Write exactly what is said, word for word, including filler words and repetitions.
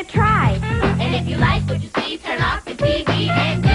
try. And if you like what you see, turn off the T V and